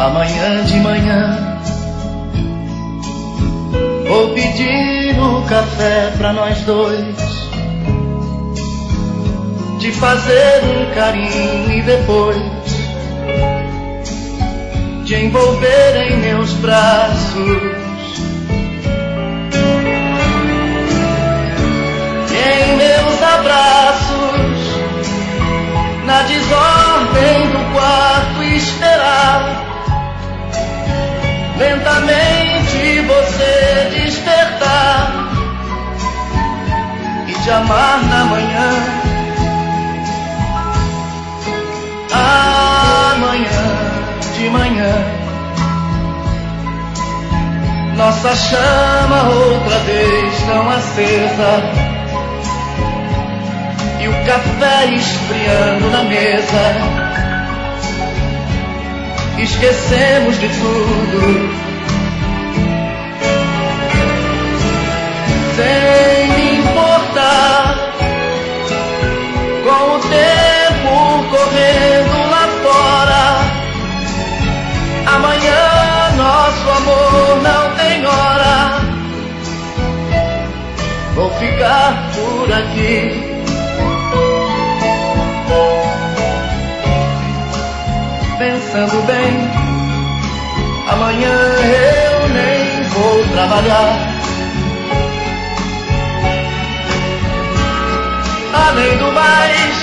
Amanhã de manhã vou pedir o café pra nós dois, te fazer um carinho e depois te envolver em meus braços. E em meus abraços, na desordem do quarto esperar lentamente você despertar e te amar na manhã. Amanhã de manhã, nossa chama outra vez tão acesa, e o café esfriando na mesa. Esquecemos de tudo, sem me importar com o tempo correndo lá fora. Amanhã nosso amor não tem hora. Vou ficar por aqui, pensando bem, amanhã eu nem vou trabalhar. Além do mais,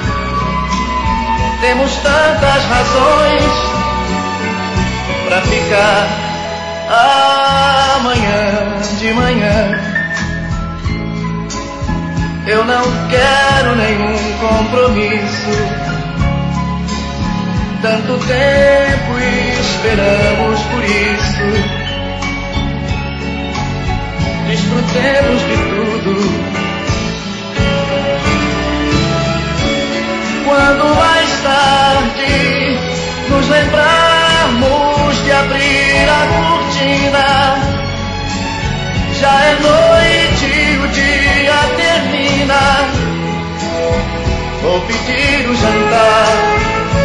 temos tantas razões pra ficar. Amanhã de manhã, eu não quero nenhum compromisso. Tanto tempo esperamos por isso. Desfrutemos de tudo. Quando mais tarde nos lembrarmos de abrir a cortina, já é noite e o dia termina. Vou pedir o jantar.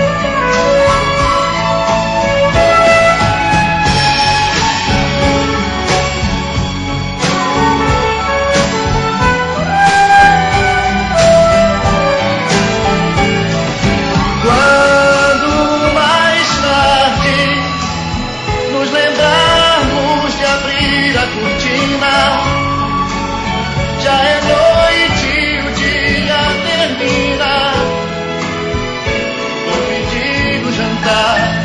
Já é noite e o dia termina. Vou pedir o jantar.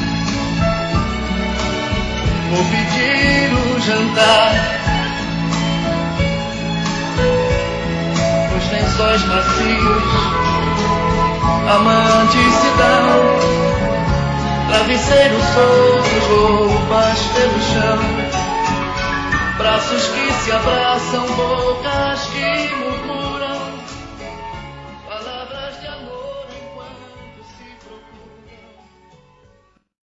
Vou pedir o jantar. Os lençóis macios, amantes se dão, travesseiros soltos, roupas pelo chão, braços que se abraçam.